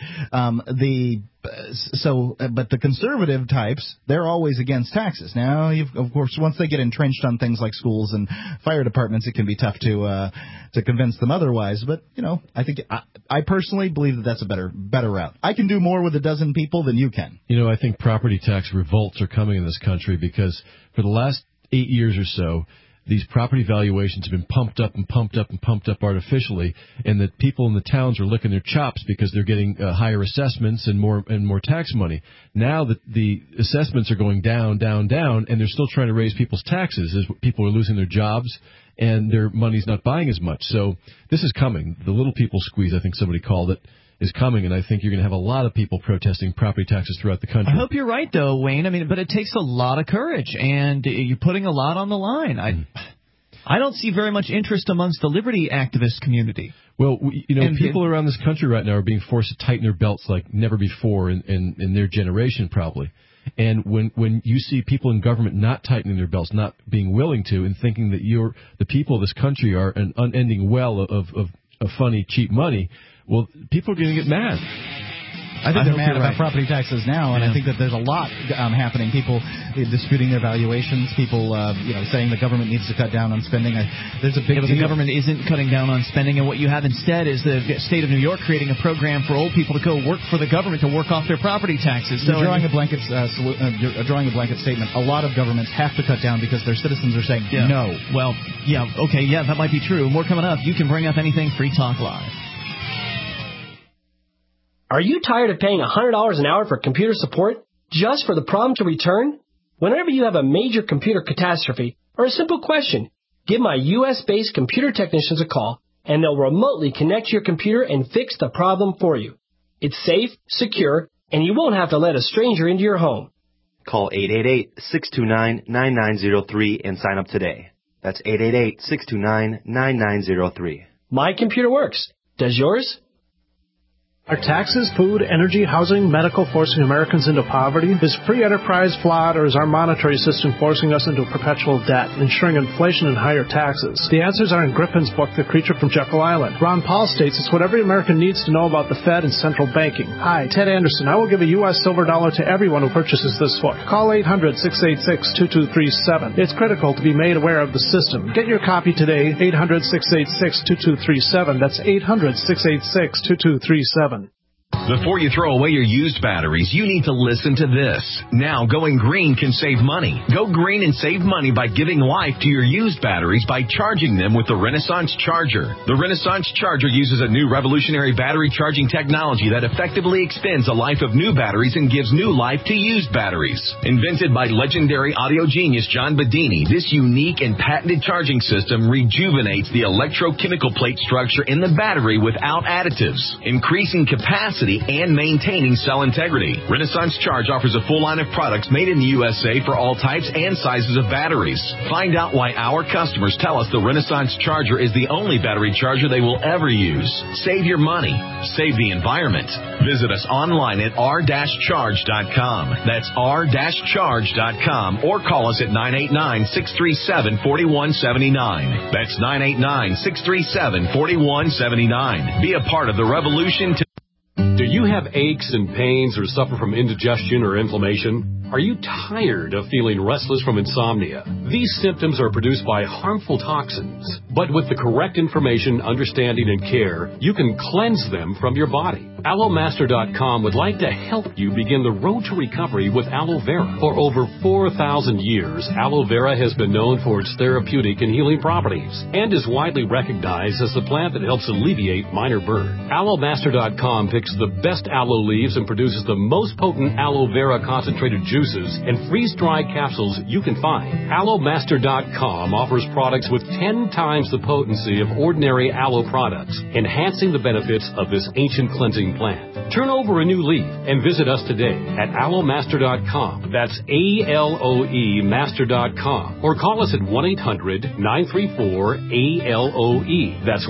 S2: But the conservative types, they're always against taxes. Now, of course, once they get entrenched on things like schools and fire departments, it can be tough to convince them otherwise. But I think I personally believe that that's a better route. I can do more with a dozen people than you can.
S3: I think property tax revolts are coming in this country because for the last 8 years or so, these property valuations have been pumped up and pumped up and pumped up artificially, and the people in the towns are licking their chops because they're getting higher assessments and more tax money. Now that the assessments are going down, and they're still trying to raise people's taxes as people are losing their jobs and their money's not buying as much. So this is coming. The little people squeeze, I think somebody called it, is coming, and I think you're going to have a lot of people protesting property taxes throughout the country.
S1: I hope you're right, though, Wayne. But it takes a lot of courage, and you're putting a lot on the line. I don't see very much interest amongst the liberty activist community.
S3: Well, people around this country right now are being forced to tighten their belts like never before in their generation, probably. And when you see people in government not tightening their belts, not being willing to, and thinking that the people of this country are an unending well of funny, cheap money, well, people are going to get mad.
S2: I think they're mad about property taxes now, and I think that there's a lot happening. People disputing their valuations, people saying the government needs to cut down on spending. There's a big
S1: deal. The government isn't cutting down on spending, and what you have instead is the state of New York creating a program for old people to go work for the government to work off their property taxes.
S2: So you're drawing a blanket statement. A lot of governments have to cut down because their citizens are saying no.
S1: Well, that might be true. More coming up. You can bring up anything. Free Talk Live.
S19: Are you tired of paying $100 an hour for computer support just for the problem to return? Whenever you have a major computer catastrophe or a simple question, give my U.S.-based computer technicians a call, and they'll remotely connect your computer and fix the problem for you. It's safe, secure, and you won't have to let a stranger into your home.
S20: Call 888-629-9903 and sign up today. That's 888-629-9903.
S19: My computer works. Does yours?
S9: Are taxes, food, energy, housing, medical forcing Americans into poverty? Is free enterprise flawed, or is our monetary system forcing us into perpetual debt, ensuring inflation and higher taxes? The answers are in Griffin's book, The Creature from Jekyll Island. Ron Paul states it's what every American needs to know about the Fed and central banking. Hi, Ted Anderson. I will give a U.S. silver dollar to everyone who purchases this book. Call 800-686-2237. It's critical to be made aware of the system. Get your copy today, 800-686-2237. That's 800-686-2237.
S21: Before you throw away your used batteries, you need to listen to this. Now, going green can save money. Go green and save money by giving life to your used batteries by charging them with the Renaissance Charger. The Renaissance Charger uses a new revolutionary battery charging technology that effectively extends the life of new batteries and gives new life to used batteries. Invented by legendary audio genius John Bedini, this unique and patented charging system rejuvenates the electrochemical plate structure in the battery without additives, increasing capacity and maintaining cell integrity. Renaissance Charge offers a full line of products made in the USA for all types and sizes of batteries. Find out why our customers tell us the Renaissance Charger is the only battery charger they will ever use. Save your money. Save the environment. Visit us online at r-charge.com. That's r-charge.com, or call us at 989-637-4179. That's 989-637-4179. Be a part of the revolution.
S22: Do you have aches and pains or suffer from indigestion or inflammation?
S4: Are you tired of feeling restless from insomnia? These symptoms are produced by harmful toxins. But with the correct information, understanding, and care, you can cleanse them from your body. AlloMaster.com would like to help you begin the road to recovery with aloe vera. For over 4,000 years, aloe vera has been known for its therapeutic and healing properties and is widely recognized as the plant that helps alleviate minor burn. AlloMaster.com picks the best aloe leaves and produces the most potent aloe vera concentrated juices and freeze-dried capsules you can find. AlloMaster.com offers products with 10 times the potency of ordinary aloe products, enhancing the benefits of this ancient cleansing plant. Turn over a new leaf and visit us today at AlloMaster.com. That's ALOE Master.com. Or call us at 1-800-934-ALOE. That's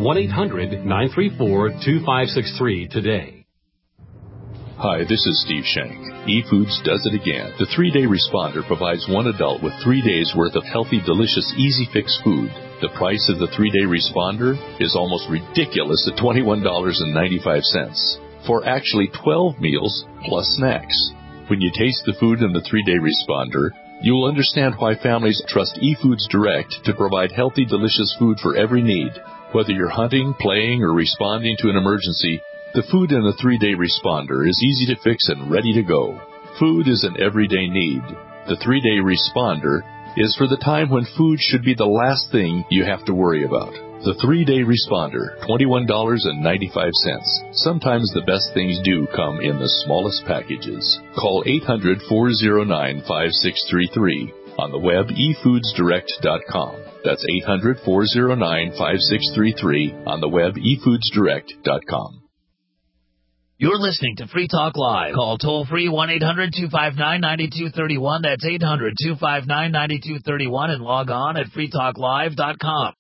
S4: 1-800-934-2563 today.
S22: Hi, this is Steve Shank. eFoods does it again. The 3-Day Responder provides one adult with 3 days worth of healthy, delicious, easy fix food. The price of the 3-Day Responder is almost ridiculous at $21.95 for actually 12 meals plus snacks. When you taste the food in the 3-Day Responder, you'll understand why families trust eFoods Direct to provide healthy, delicious food for every need. Whether you're hunting, playing, or responding to an emergency, the food in the 3-Day Responder is easy to fix and ready to go. Food is an everyday need. The 3-Day Responder is for the time when food should be the last thing you have to worry about. The 3-Day Responder, $21.95. Sometimes the best things do come in the smallest packages. Call 800-409-5633. On the web, efoodsdirect.com. That's 800-409-5633. On the web, efoodsdirect.com.
S12: You're listening to Free Talk Live. Call toll-free 1-800-259-9231. That's 800-259-9231. And log on at freetalklive.com.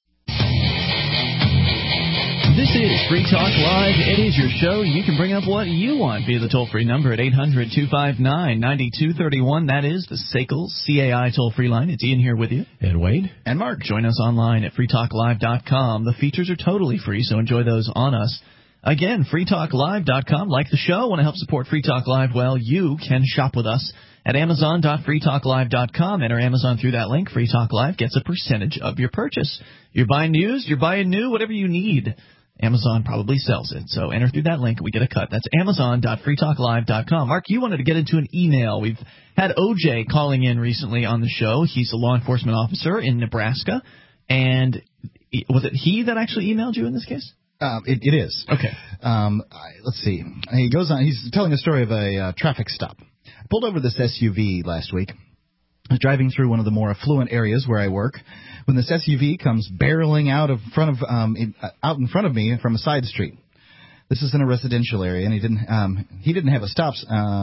S1: This is Free Talk Live. It is your show. You can bring up what you want via the toll-free number at 800-259-9231. That is the SACL CAI toll-free line. It's Ian here with you.
S3: And Wade.
S1: And Mark. Join us online at freetalklive.com. The features are totally free, so enjoy those on us. Again, freetalklive.com. Like the show, want to help support Free Talk Live? Well, you can shop with us at amazon.freetalklive.com. Enter Amazon through that link. Free Talk Live gets a percentage of your purchase. You're buying used, you're buying new, whatever you need, Amazon probably sells it. So enter through that link and we get a cut. That's amazon.freetalklive.com. Mark, you wanted to get into an email. We've had OJ calling in recently on the show. He's a law enforcement officer in Nebraska. And was it he that actually emailed you in this case?
S2: It is.
S1: Okay.
S2: Let's see. He goes on. He's telling a story of a traffic stop. I pulled over this SUV last week. I was driving through one of the more affluent areas where I work when this SUV comes barreling out in front of me from a side street. This is in a residential area, and he didn't have a stop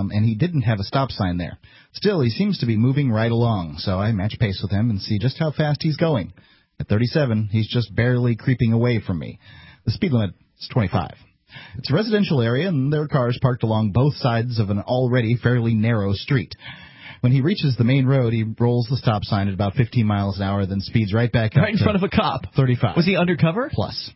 S2: sign there. Still, he seems to be moving right along, so I match pace with him and see just how fast he's going. At 37, he's just barely creeping away from me. The speed limit is 25. It's a residential area, and there are cars parked along both sides of an already fairly narrow street. When he reaches the main road, he rolls the stop sign at about 15 miles an hour, then speeds right back up.
S1: Right in front of a cop.
S2: 35.
S1: Was he undercover?
S2: Plus.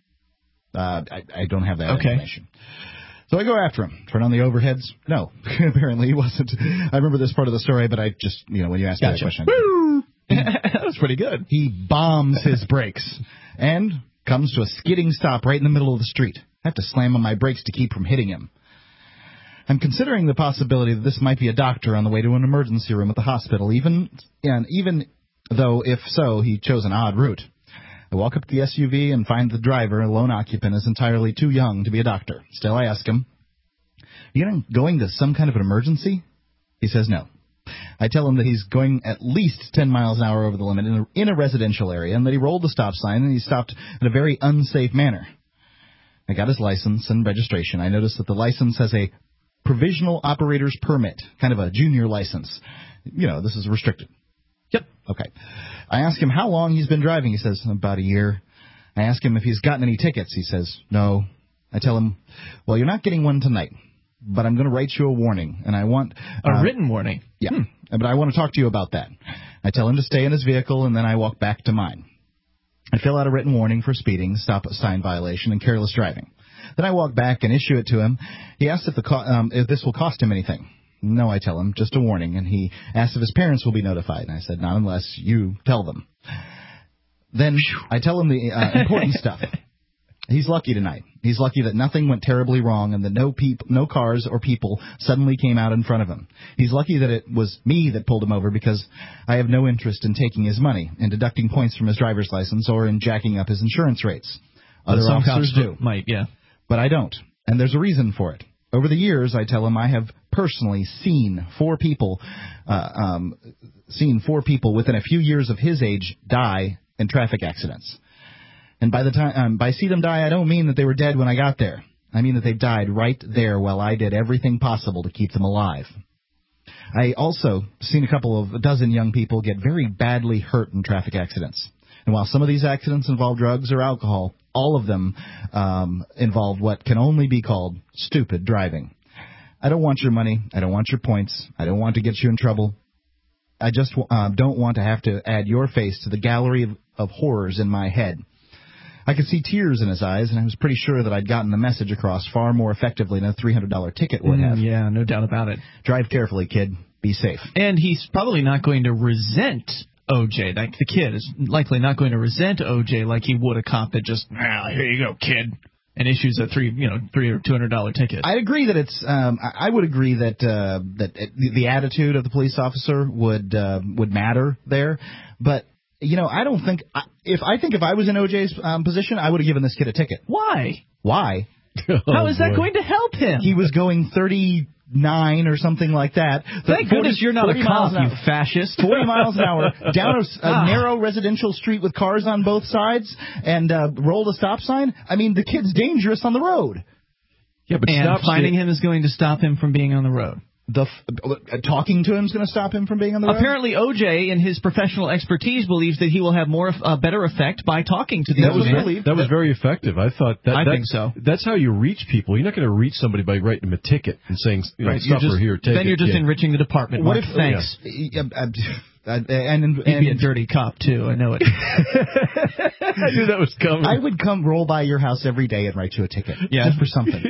S2: I don't have that information. So I go after him. Turn on the overheads. No, apparently he wasn't. I remember this part of the story, but I just, when you asked me that question.
S1: Woo! That was pretty good.
S2: He bombs his brakes and comes to a skidding stop right in the middle of the street. I have to slam on my brakes to keep from hitting him. I'm considering the possibility that this might be a doctor on the way to an emergency room at the hospital, even though, if so, he chose an odd route. I walk up to the SUV and find the driver, a lone occupant, is entirely too young to be a doctor. Still, I ask him, "Are you going to some kind of an emergency?" He says no. I tell him that he's going at least 10 miles an hour over the limit in a residential area, and that he rolled the stop sign and he stopped in a very unsafe manner. I got his license and registration. I noticed that the license has a provisional operator's permit, kind of a junior license. This is restricted.
S1: Yep.
S2: Okay. I ask him how long he's been driving. He says, about a year. I ask him if he's gotten any tickets. He says, no. I tell him, well, you're not getting one tonight, but I'm going to write you a warning, and I want...
S1: a written warning?
S2: Yeah, but I want to talk to you about that. I tell him to stay in his vehicle, and then I walk back to mine. I fill out a written warning for speeding, stop sign violation, and careless driving. Then I walk back and issue it to him. He asks if this will cost him anything. No, I tell him, just a warning. And he asked if his parents will be notified. And I said, not unless you tell them. Then I tell him the important stuff. He's lucky tonight. He's lucky that nothing went terribly wrong and that no cars or people suddenly came out in front of him. He's lucky that it was me that pulled him over because I have no interest in taking his money and deducting points from his driver's license or in jacking up his insurance rates. Other officers do.
S1: Might, yeah.
S2: But I don't. And there's a reason for it. Over the years, I tell him I have personally seen four people within a few years of his age die in traffic accidents. And by see them die, I don't mean that they were dead when I got there. I mean that they died right there while I did everything possible to keep them alive. I also seen a dozen young people get very badly hurt in traffic accidents. And while some of these accidents involve drugs or alcohol, all of them involve what can only be called stupid driving. I don't want your money. I don't want your points. I don't want to get you in trouble. I just don't want to have to add your face to the gallery of horrors in my head. I could see tears in his eyes, and I was pretty sure that I'd gotten the message across far more effectively than a $300 ticket would have.
S1: Yeah, no doubt about it.
S2: Drive carefully, kid. Be safe.
S1: And he's probably not going to resent O.J. Like the kid is likely not going to resent O.J. like he would a cop that just, here you go, kid, and issues a $300 or $200 ticket.
S2: I agree that it's. I would agree that the attitude of the police officer would matter there, but. I don't think if I was in O.J.'s position, I would have given this kid a ticket.
S1: Why?
S2: How
S1: is that going to help him?
S2: He was going 39 or something like that.
S1: Thank goodness you're not a cop, you fascist.
S2: 40 miles an hour down a narrow residential street with cars on both sides and rolled a stop sign. I mean, the kid's dangerous on the road.
S3: Yeah, but
S1: finding him is going to stop him from being on the road.
S2: Talking to him is going to stop him from being on the road?
S1: Apparently, O.J., in his professional expertise, believes that he will have better effect by talking to the other man.
S3: That was very effective. I think
S1: so.
S3: That's how you reach people. You're not going to reach somebody by writing them a ticket and saying, suffer here, take it.
S1: Then you're just enriching the department.
S2: What if,
S1: thanks.
S2: And
S1: he'd be a dirty cop, too. I know it.
S3: I knew that was coming. I would
S2: come roll by your house every day and write you a ticket.
S1: Yeah.
S2: Just for something.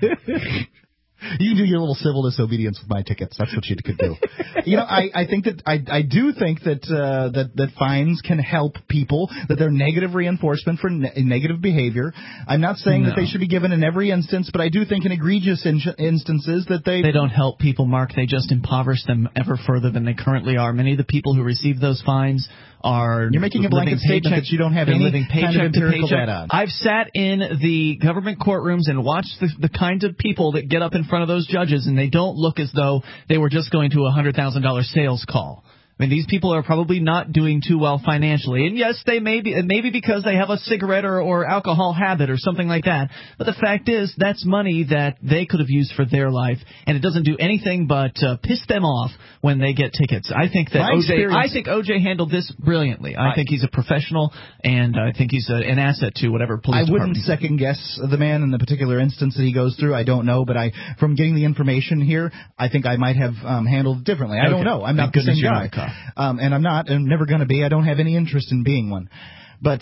S2: You can do your little civil disobedience with my tickets. That's what you could do. I think that I do think that fines can help people, that they're negative reinforcement for negative behavior. I'm not saying that they should be given in every instance, but I do think in egregious instances that they
S1: don't help people, Mark. They just impoverish them ever further than they currently are. Many of the people who receive those fines are
S2: You're making a blanket statement that you don't have any kind of empirical data on.
S1: I've sat in the government courtrooms and watched the kinds of people that get up in front of those judges, and they don't look as though they were just going to a $100,000 sales call. I mean, these people are probably not doing too well financially. And yes, they may be, maybe because they have a cigarette or alcohol habit or something like that. But the fact is, that's money that they could have used for their life, and it doesn't do anything but piss them off when they get tickets. I think that O.J. handled this brilliantly. I think he's a professional, and I think he's an asset to whatever police department.
S2: I wouldn't second guess the man in the particular instance that he goes through. I don't know, but from getting the information here, I think I might have handled it differently. I don't know. I'm not the same guy. And I'm not, and never going to be. I don't have any interest in being one. But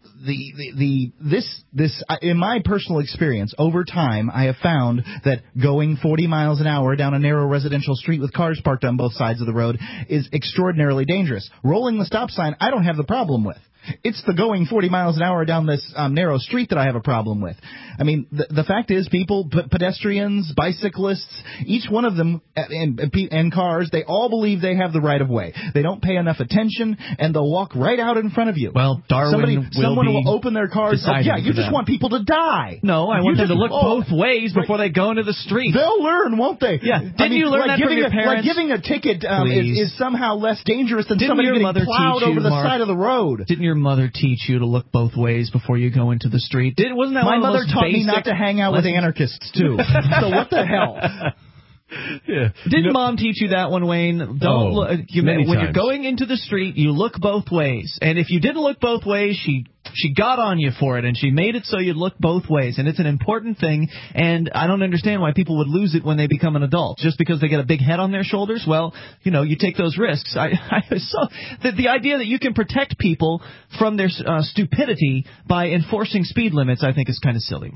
S2: this in my personal experience, over time, I have found that going 40 miles an hour down a narrow residential street with cars parked on both sides of the road is extraordinarily dangerous. Rolling the stop sign, I don't have the problem with. It's the going 40 miles an hour down this narrow street that I have a problem with. I mean, the fact is, people, pedestrians, bicyclists, each one of them, and cars, they all believe they have the right of way. They don't pay enough attention, and they'll walk right out in front of you.
S1: Well,
S2: someone will open their cars. You just want people to die.
S1: No, I want them to look both ways before they go into the street.
S2: They'll learn, won't they?
S1: Yeah. Didn't you learn that from your parents?
S2: Like giving a ticket is somehow less dangerous than somebody getting plowed over the side of the road.
S1: Didn't your mother teach you to look both ways before you go into the street? Wasn't that
S2: my mother taught me not to hang out with anarchists too? So what the hell?
S3: Yeah.
S1: Didn't Mom teach you that one, Wayne? Don't look. When you're going into the street, you look both ways. And if you didn't look both ways, she got on you for it, and she made it so you'd look both ways. And it's an important thing, and I don't understand why people would lose it when they become an adult. Just because they get a big head on their shoulders? Well, you take those risks. I saw the idea that you can protect people from their stupidity by enforcing speed limits, I think, is kind of silly, Mark.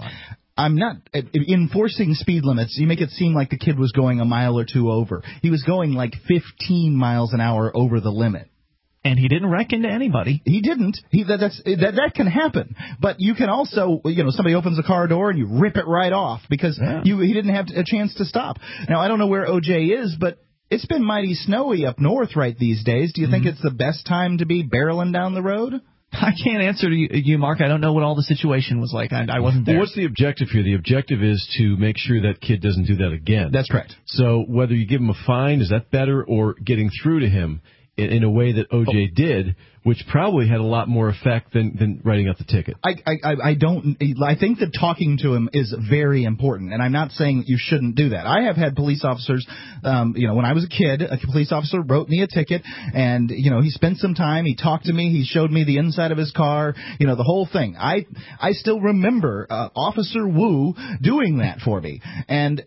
S2: I'm not enforcing speed limits. You make it seem like the kid was going a mile or two over. He was going like 15 miles an hour over the limit.
S1: And he didn't wreck into anybody.
S2: He didn't. That can happen. But you can also, somebody opens a car door and you rip it right off because he didn't have a chance to stop. Now, I don't know where OJ is, but it's been mighty snowy up north right these days. Do you think it's the best time to be barreling down the road?
S1: I can't answer to you, Mark. I don't know what all the situation was like. I wasn't there.
S3: Well, what's the objective here? The objective is to make sure that kid doesn't do that again.
S2: That's correct.
S3: So whether you give him a fine, is that better, or getting through to him in a way that OJ did, which probably had a lot more effect than writing up the ticket?
S2: I think that talking to him is very important, and I'm not saying you shouldn't do that. I have had police officers, when I was a kid, a police officer wrote me a ticket, and, he spent some time, he talked to me, he showed me the inside of his car, the whole thing. I still remember Officer Wu doing that for me, and,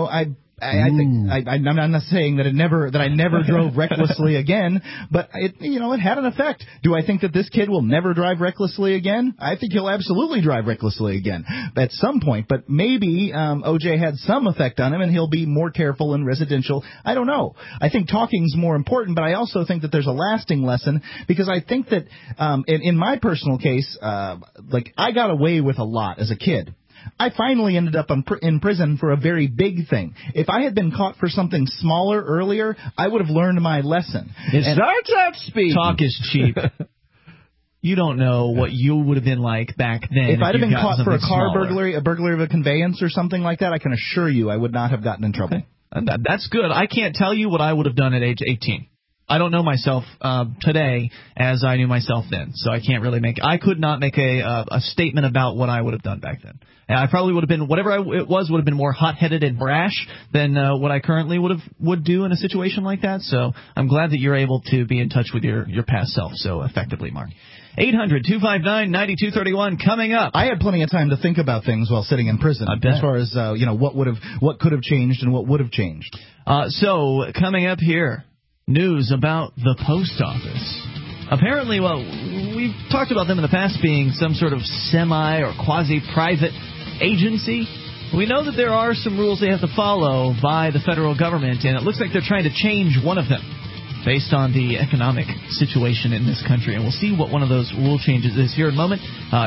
S2: I think I'm not saying that I never drove recklessly again, but it had an effect. Do I think that this kid will never drive recklessly again? I think he'll absolutely drive recklessly again at some point, but maybe OJ had some effect on him and he'll be more careful in residential. I don't know. I think talking's more important, but I also think that there's a lasting lesson, because I think that in my personal case, I got away with a lot as a kid. I finally ended up in prison for a very big thing. If I had been caught for something smaller earlier, I would have learned my lesson.
S1: It starts at speed. Talk is cheap. You don't know what you would have been like back then.
S2: If I'd have been caught for a car
S1: smaller.
S2: burglary, a burglary of a conveyance or something like that, I can assure you I would not have gotten in trouble.
S1: Okay. That's good. I can't tell you what I would have done at age 18. I don't know myself today as I knew myself then, so I can't really I could not make a statement about what I would have done back then. And I probably would have been, whatever it was, would have been more hot-headed and brash than what I currently would do in a situation like that. So I'm glad that you're able to be in touch with your past self so effectively, Mark. 800-259-9231 coming up.
S2: I had plenty of time to think about things while sitting in prison, as far as what could have changed and what would have changed.
S1: So coming up here, news about the post office. Apparently, we've talked about them in the past being some sort of semi or quasi-private agency. We know that there are some rules they have to follow by the federal government, and it looks like they're trying to change one of them based on the economic situation in this country. And we'll see what one of those rule changes is here in moments.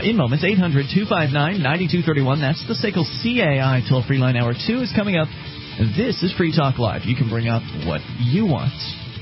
S1: 800-259-9231. That's the SACL CAI toll-free line. Hour 2 is coming up. This is Free Talk Live. You can bring up what you want.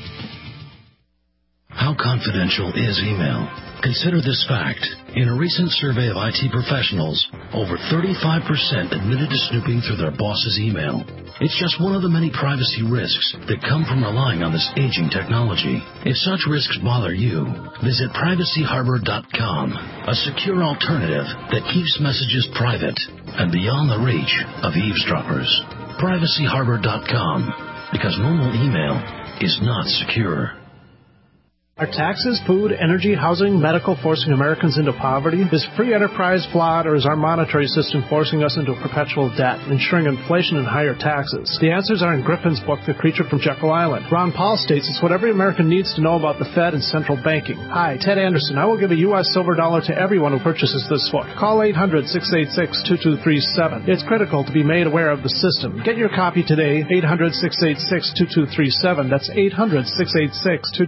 S5: How confidential is email? Consider this fact. In a recent survey of IT professionals, over 35% admitted to snooping through their boss's email. It's just one of the many privacy risks that come from relying on this aging technology. If such risks bother you, visit privacyharbor.com, a secure alternative that keeps messages private and beyond the reach of eavesdroppers. privacyharbor.com, because normal email is not secure.
S9: Are taxes, food, energy, housing, medical forcing Americans into poverty? Is free enterprise flawed, or is our monetary system forcing us into perpetual debt, ensuring inflation and higher taxes? The answers are in Griffin's book, The Creature from Jekyll Island. Ron Paul states it's what every American needs to know about the Fed and central banking. Hi, Ted Anderson. I will give a U.S. silver dollar to everyone who purchases this book. Call 800-686-2237. It's critical to be made aware of the system. Get your copy today, 800-686-2237. That's 800-686-2237.